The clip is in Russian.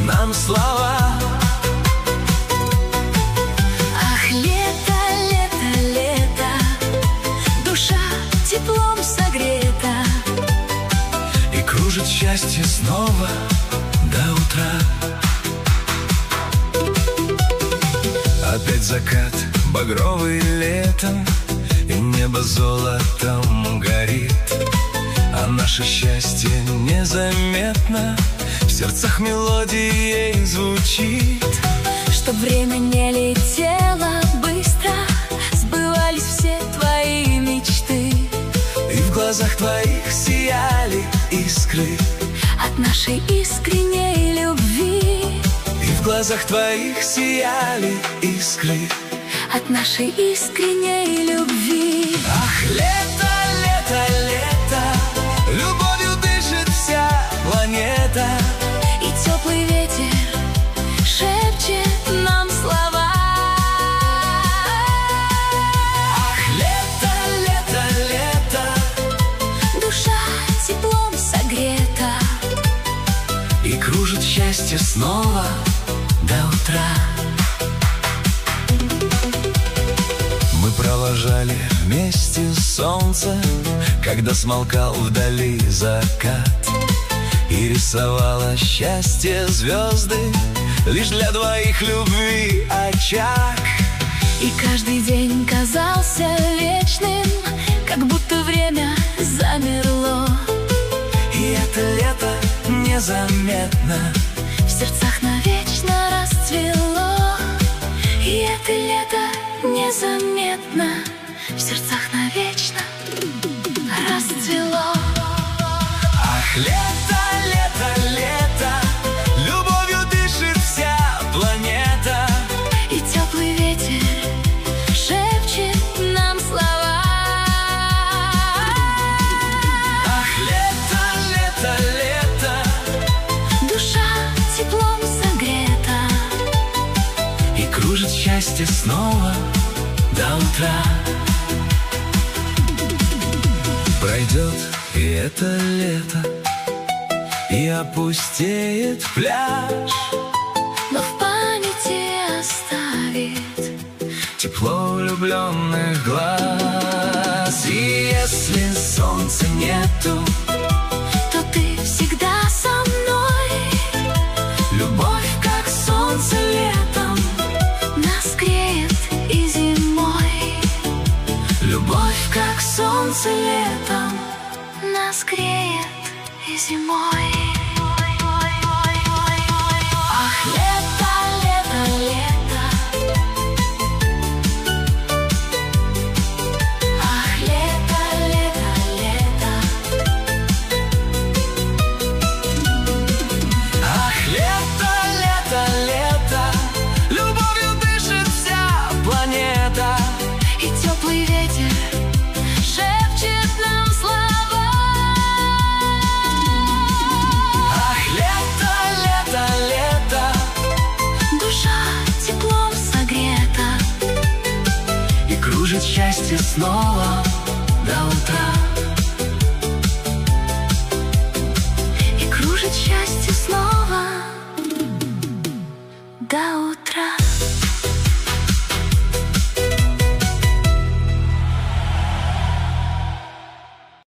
нам слова. Ах, лето, лето, лето, душа теплом согрета, И кружит счастье снова до утра. Опять закат багровый летом, и небо золотом горит, а наше счастье незаметно в сердцах мелодией звучит. чтоб время не летело быстро, сбывались все твои мечты, И в глазах твоих сияли искры от нашей искренней любви. И в глазах твоих сияли искры От нашей искренней любви. Ах, лето, лето, лето, любовью дышит вся планета, И теплый ветер шепчет нам слова. Ах, лето, лето, лето, Душа теплом согрета, И кружит счастье снова до утра. Мы провожали вместе солнце, когда смолкал вдали закат, И рисовало счастье звезды лишь для двоих любви очаг. и каждый день казался вечным, как будто время замерло. И это лето незаметно В сердцах навечно расцвело. И это лето незаметно в сердцах навечно расцвело. Ах, лето, лето, лето, любовью дышит вся планета, И теплый ветер шепчет нам слова. Ах, лето, лето, лето, Душа теплом согрета, И кружит счастье снова до утра. Пройдет и это лето, и опустеет пляж, но в памяти оставит тепло влюбленных глаз. И если солнца нету, то ты всегда со мной. любовь, как солнце летом, Нас греет и зимой. любовь, Как солнце летом нас греет и зимой. Ах, лето, лето, лето. Ах, лето, лето, лето. ах, лето, лето, лето, любовью дышит вся планета, И теплый ветер шепчет нам слова. Ах, лето, лето, лето, Душа теплом согрета, И кружит счастье снова до утра.